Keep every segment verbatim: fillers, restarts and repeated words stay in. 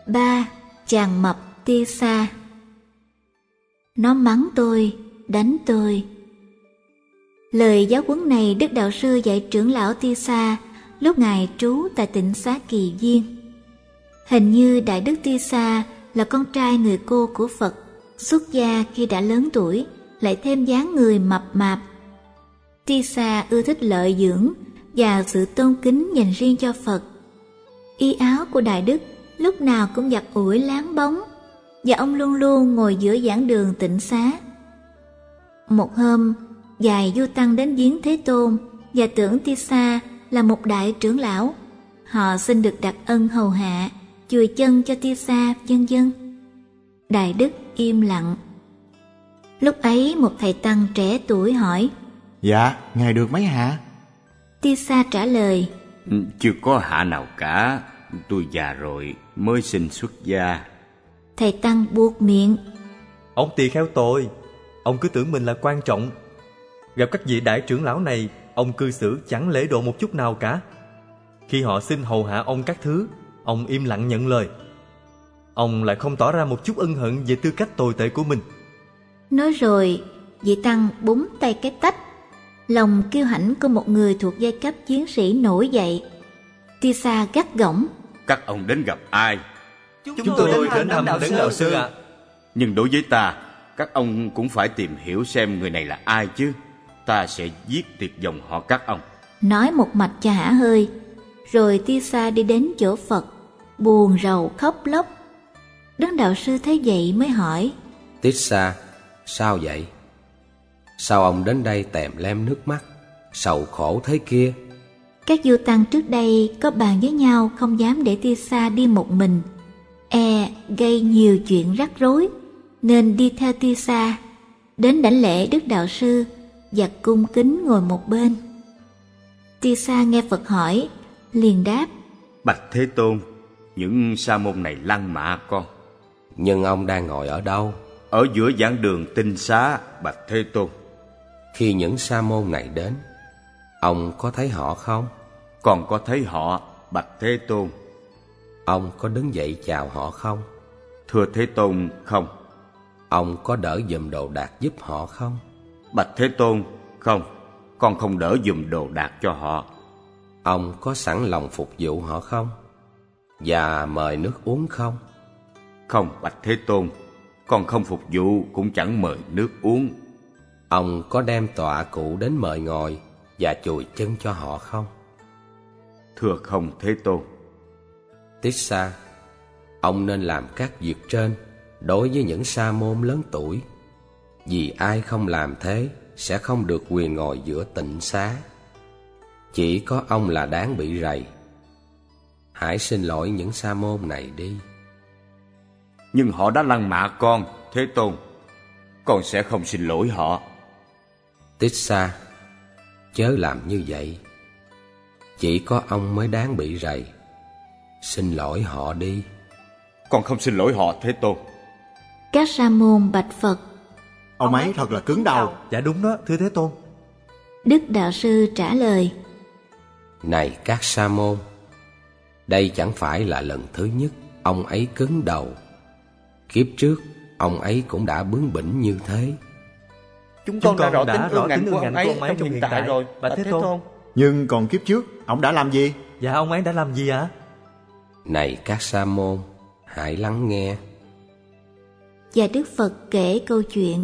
Ba, chàng mập Tissa. Nó mắng tôi, đánh tôi. Lời giáo huấn này Đức Đạo Sư dạy trưởng lão Tissa lúc ngài trú tại tịnh xá Kỳ Viên. Hình như Đại Đức Tissa là con trai người cô của Phật, xuất gia khi đã lớn tuổi, lại thêm dáng người mập mạp. Tissa ưa thích lợi dưỡng và sự tôn kính dành riêng cho Phật. Y áo của Đại Đức lúc nào cũng giặt ủi láng bóng, và ông luôn luôn ngồi giữa giảng đường tịnh xá. Một hôm, vài du tăng đến viếng Thế Tôn và tưởng Tissa là một đại trưởng lão. Họ xin được đặt ân hầu hạ, chùi chân cho Tissa, vân vân. Đại Đức im lặng. Lúc ấy một thầy tăng trẻ tuổi hỏi: Dạ, ngài được mấy hạ? Tissa trả lời: Chưa có hạ nào cả, tôi già rồi mới xin xuất gia. Thầy tăng buột miệng: Ông tỳ kheo tôi, ông cứ tưởng mình là quan trọng. Gặp các vị đại trưởng lão này, ông cư xử chẳng lễ độ một chút nào cả. Khi họ xin hầu hạ ông các thứ, ông im lặng nhận lời. Ông lại không tỏ ra một chút ân hận về tư cách tồi tệ của mình. Nói rồi, vị tăng búng tay cái tách. Lòng kiêu hãnh của một người thuộc giai cấp chiến sĩ nổi dậy. Tissa gắt gỏng: Các ông đến gặp ai? Chúng, Chúng tôi đến, đến thăm Đấng Đạo Sư ạ. Nhưng đối với ta, các ông cũng phải tìm hiểu xem người này là ai chứ. Ta sẽ giết tiệt dòng họ các ông. Nói một mạch cho hả hơi. Rồi Tissa đi đến chỗ Phật, buồn rầu khóc lóc. Đấng Đạo Sư thấy vậy mới hỏi: Tissa, sao vậy? Sao ông đến đây tèm lem nước mắt, sầu khổ thế kia? Các du tăng trước đây có bàn với nhau không dám để Tissa đi một mình, e gây nhiều chuyện rắc rối, nên đi theo Tissa đến đảnh lễ Đức Đạo Sư và cung kính ngồi một bên. Tissa nghe Phật hỏi, liền đáp: Bạch Thế Tôn, những sa môn này lăng mạ con. Nhưng ông đang ngồi ở đâu? Ở giữa giảng đường tinh xá, bạch Thế Tôn. Khi những sa môn này đến, ông có thấy họ không? Còn có thấy họ, bạch Thế Tôn. Ông có đứng dậy chào họ không? Thưa Thế Tôn, không. Ông có đỡ giùm đồ đạc giúp họ không? Bạch Thế Tôn, không. Con không đỡ giùm đồ đạc cho họ. Ông có sẵn lòng phục vụ họ không? Và mời nước uống không? Không, bạch Thế Tôn. Con không phục vụ cũng chẳng mời nước uống. Ông có đem tọa cụ đến mời ngồi và chùi chân cho họ không? Thưa không, Thế Tôn. Tissa, ông nên làm các việc trên đối với những sa môn lớn tuổi, vì ai không làm thế sẽ không được quyền ngồi giữa tịnh xá. Chỉ có ông là đáng bị rầy. Hãy xin lỗi những sa môn này đi. Nhưng họ đã lăng mạ con, Thế Tôn. Con sẽ không xin lỗi họ. Tissa, chớ làm như vậy. Chỉ có ông mới đáng bị rầy. Xin lỗi họ đi. Con không xin lỗi họ, Thế Tôn. Các sa môn bạch Phật: Ông ấy thật là cứng đầu. Dạ đúng đó, thưa Thế Tôn. Đức Đạo Sư trả lời: Này các sa môn, đây chẳng phải là lần thứ nhất ông ấy cứng đầu. Kiếp trước ông ấy cũng đã bướng bỉnh như thế. Chúng, Chúng con đã rõ đã tính rõ ương ngạnh tính của ương ông ngạnh ấy của ông ấy trong hiện tại rồi, bạch Thế Tôn. Nhưng còn kiếp trước, ông đã làm gì? Dạ ông ấy đã làm gì ạ? Này các sa môn, hãy lắng nghe. Và Đức Phật kể câu chuyện.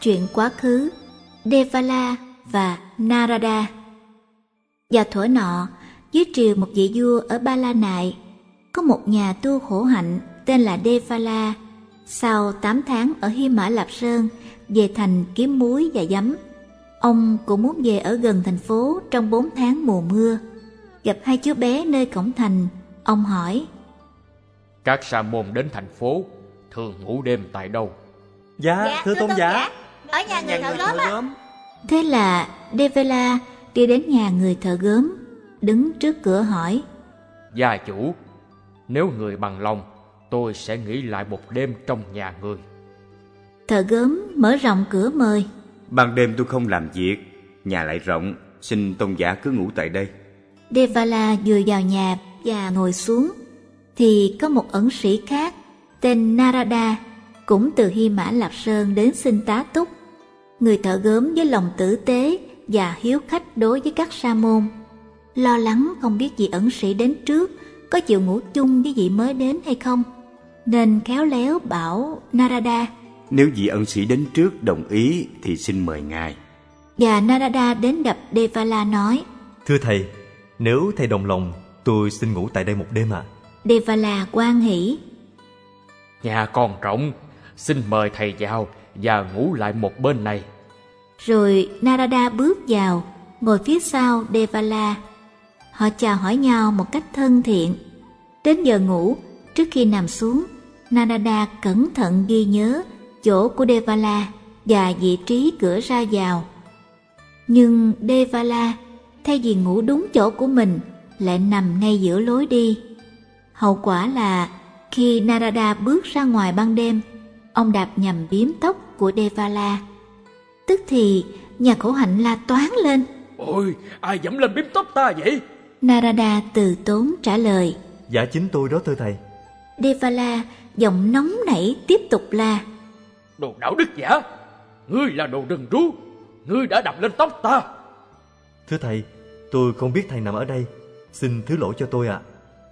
chuyện quá khứ, Devala và Narada. Vào thuở nọ, dưới triều một vị vua ở Ba La Nại, có một nhà tu khổ hạnh tên là Devala. Sau tám tháng ở Hy Mã Lạp Sơn, về thành kiếm muối và giấm. Ông cũng muốn về ở gần thành phố trong bốn tháng mùa mưa. Gặp hai chú bé nơi cổng thành, ông hỏi: Các sa môn đến thành phố thường ngủ đêm tại đâu? Dạ, dạ thưa tôn giả, ở nhà người thợ gốm á. Thế là Devala đi đến nhà người thợ gốm, đứng trước cửa hỏi: Gia chủ, nếu người bằng lòng, tôi sẽ nghỉ lại một đêm trong nhà người. Thợ gốm mở rộng cửa mời: Ban đêm tôi không làm việc, nhà lại rộng, xin tôn giả cứ ngủ tại đây. Devala vừa vào nhà và ngồi xuống, thì có một ẩn sĩ khác tên Narada cũng từ Hy Mã Lạp Sơn đến xin tá túc. Người thợ gốm với lòng tử tế và hiếu khách đối với các sa môn, lo lắng không biết vị ẩn sĩ đến trước có chịu ngủ chung với vị mới đến hay không, nên khéo léo bảo Narada: Nếu vị ẩn sĩ đến trước đồng ý thì xin mời ngài. Và Narada đến gặp Devala nói: Thưa thầy, nếu thầy đồng lòng, tôi xin ngủ tại đây một đêm ạ. À. Devala hoan hỉ: Nhà còn rộng, xin mời thầy vào và ngủ lại một bên này. Rồi Narada bước vào, ngồi phía sau Devala. Họ chào hỏi nhau một cách thân thiện. Đến giờ ngủ, trước khi nằm xuống, Narada cẩn thận ghi nhớ chỗ của Devala và vị trí cửa ra vào. Nhưng Devala, thay vì ngủ đúng chỗ của mình, lại nằm ngay giữa lối đi. Hậu quả là khi Narada bước ra ngoài ban đêm, ông đạp nhầm bím tóc của Devala. Tức thì nhà khổ hạnh la toáng lên: Ôi, ai dẫm lên bím tóc ta vậy? Narada từ tốn trả lời: Dạ chính tôi đó thưa thầy. Devala giọng nóng nảy tiếp tục la: Đồ đạo đức giả, ngươi là đồ rừng rú, ngươi đã đập lên tóc ta. Thưa thầy, tôi không biết thầy nằm ở đây, xin thứ lỗi cho tôi ạ. À.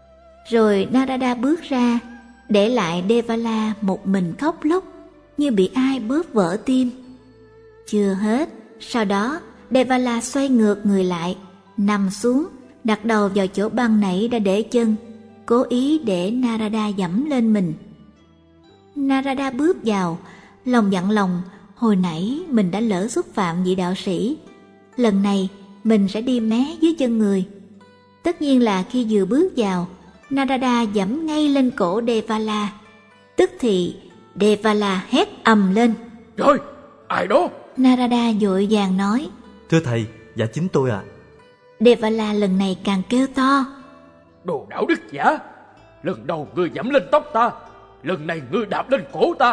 Rồi Narada bước ra, để lại Devala một mình khóc lóc như bị ai bóp vỡ tim. Chưa hết, sau đó Devala xoay ngược người lại, nằm xuống, đặt đầu vào chỗ băng nãy đã để chân, cố ý để Narada dẫm lên mình. Narada bước vào, lòng dặn lòng hồi nãy mình đã lỡ xúc phạm vị đạo sĩ, lần này mình sẽ đi mé dưới chân người. Tất nhiên là khi vừa bước vào, Narada dẫm ngay lên cổ Devala. Tức thì Devala hét ầm lên: Rồi, ai đó? Narada vội vàng nói: Thưa thầy, dạ chính tôi ạ. À. Devala lần này càng kêu to: Đồ đạo đức giả, lần đầu ngươi dẫm lên tóc ta, lần này ngươi đạp lên cổ ta,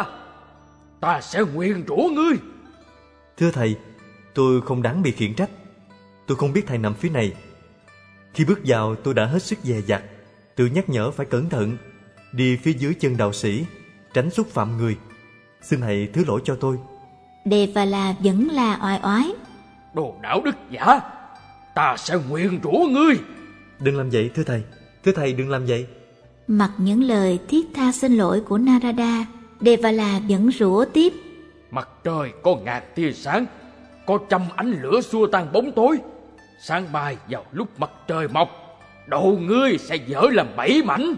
ta sẽ nguyền rủa ngươi. Thưa thầy, tôi không đáng bị khiển trách. Tôi không biết thầy nằm phía này. Khi bước vào tôi đã hết sức dè dặt, tự nhắc nhở phải cẩn thận, đi phía dưới chân đạo sĩ, tránh xúc phạm người. Xin thầy thứ lỗi cho tôi. Devala vẫn là oai oái: Đồ đạo đức giả, ta sẽ nguyền rủa ngươi. Đừng làm vậy thưa thầy, thưa thầy đừng làm vậy. Mặc những lời thiết tha xin lỗi của Narada, Devala vẫn rủa tiếp: Mặt trời có ngàn tia sáng, có trăm ánh lửa xua tan bóng tối. Sáng mai vào lúc mặt trời mọc, đầu ngươi sẽ vỡ làm bảy mảnh.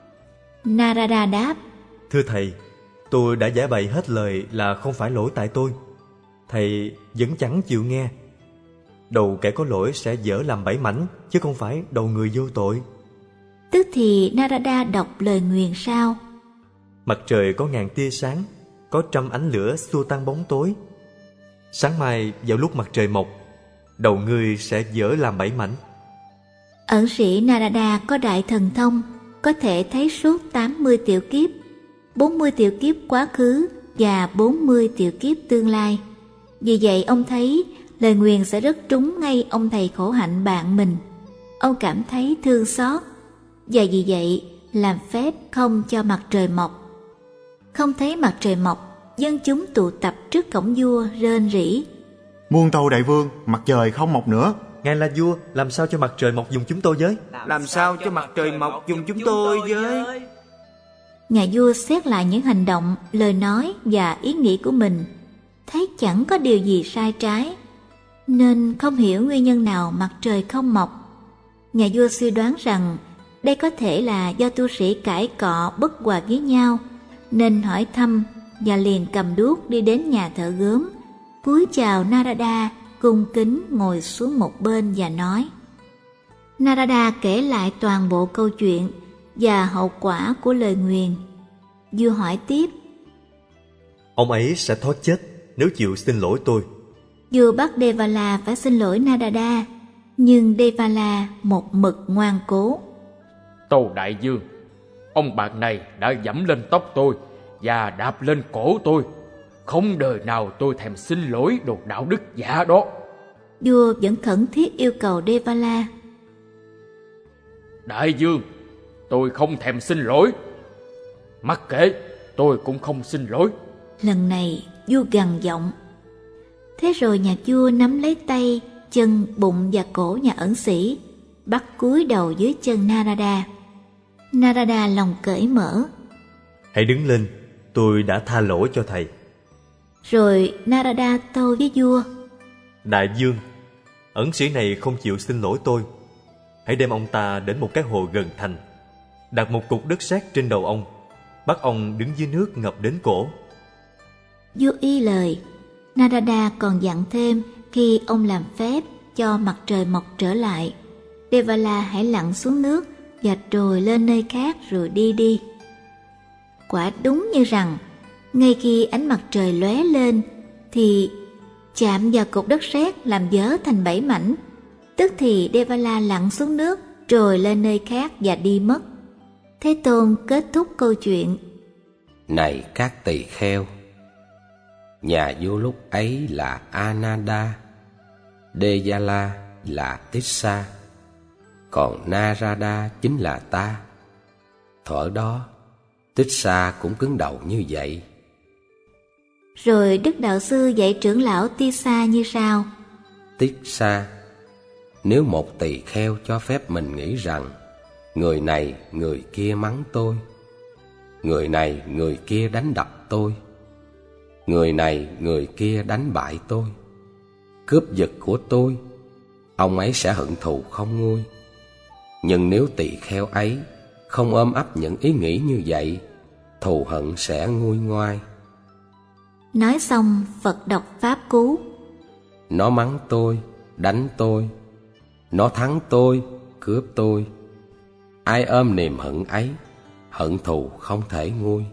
Narada đáp: Thưa thầy, tôi đã giải bày hết lời là không phải lỗi tại tôi. Thầy vẫn chẳng chịu nghe. Đầu kẻ có lỗi sẽ vỡ làm bảy mảnh, chứ không phải đầu người vô tội. Tức thì Narada đọc lời nguyền sau: Mặt trời có ngàn tia sáng, có trăm ánh lửa xua tan bóng tối. Sáng mai vào lúc mặt trời mọc, đầu ngươi sẽ vỡ làm bảy mảnh. Ẩn sĩ Narada có đại thần thông, có thể thấy suốt tám mươi tiểu kiếp, bốn mươi tiểu kiếp quá khứ và bốn mươi tiểu kiếp tương lai. Vì vậy ông thấy lời nguyền sẽ rất trúng ngay ông thầy khổ hạnh bạn mình. Ông cảm thấy thương xót, và vì vậy làm phép không cho mặt trời mọc. Không thấy mặt trời mọc, dân chúng tụ tập trước cổng vua rên rỉ: Muôn tâu đại vương, mặt trời không mọc nữa. Ngài là vua, làm sao cho mặt trời mọc dùng chúng tôi với? Làm sao cho mặt trời mọc dùng chúng tôi với? Nhà vua xét lại những hành động, lời nói và ý nghĩ của mình. thấy chẳng có điều gì sai trái, nên không hiểu nguyên nhân nào mặt trời không mọc. Nhà vua suy đoán rằng đây có thể là do tu sĩ cãi cọ bất hòa với nhau, nên hỏi thăm và liền cầm đuốc đi đến nhà thợ gốm, cúi chào Narada, cung kính ngồi xuống một bên và nói. Narada kể lại toàn bộ câu chuyện và hậu quả của lời nguyền. Vua hỏi tiếp. Ông ấy sẽ thoát chết nếu chịu xin lỗi tôi. Vua bắt Devala phải xin lỗi Narada, nhưng Devala một mực ngoan cố. Tâu đại vương, ông bạn này đã dẫm lên tóc tôi và đạp lên cổ tôi. Không đời nào tôi thèm xin lỗi đồ đạo đức giả đó. Vua vẫn khẩn thiết yêu cầu Devala. Đại vương, tôi không thèm xin lỗi. Mặc kệ, tôi cũng không xin lỗi. Lần này vua gằn giọng. Thế rồi nhà vua nắm lấy tay, chân, bụng và cổ nhà ẩn sĩ, bắt cúi đầu dưới chân Narada. Narada lòng cởi mở. Hãy đứng lên, tôi đã tha lỗi cho thầy. Rồi Narada tâu với vua. Đại vương, ẩn sĩ này không chịu xin lỗi tôi. Hãy đem ông ta đến một cái hồ gần thành, đặt một cục đất sét trên đầu ông, bắt ông đứng dưới nước ngập đến cổ. Vua y lời. Narada còn dặn thêm khi ông làm phép cho mặt trời mọc trở lại, Devala hãy lặn xuống nước và trồi lên nơi khác rồi đi đi. Quả đúng như rằng, ngay khi ánh mặt trời lóe lên thì chạm vào cục đất sét làm vỡ thành bảy mảnh. Tức thì Devala lặn xuống nước, trồi lên nơi khác và đi mất. Thế Tôn kết thúc câu chuyện. Này các tỳ kheo, nhà vua lúc ấy là Ananda, Devala là Tissa, còn Narada chính là ta. Thuở đó, Tissa cũng cứng đầu như vậy. Rồi Đức Đạo Sư dạy trưởng lão Tissa như sau. Tissa, nếu một tỳ kheo cho phép mình nghĩ rằng người này người kia mắng tôi, người này người kia đánh đập tôi, người này người kia đánh bại tôi, cướp giật của tôi, ông ấy sẽ hận thù không nguôi. Nhưng nếu tỳ kheo ấy không ôm ấp những ý nghĩ như vậy, thù hận sẽ nguôi ngoai. Nói xong, Phật đọc pháp cú. Nó mắng tôi, đánh tôi, nó thắng tôi, cướp tôi. Ai ôm niềm hận ấy, hận thù không thể nguôi.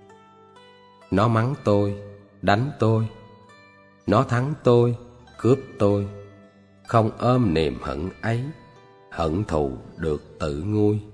Nó mắng tôi, đánh tôi, nó thắng tôi, cướp tôi. Không ôm niềm hận ấy, hận thù được tự nguôi.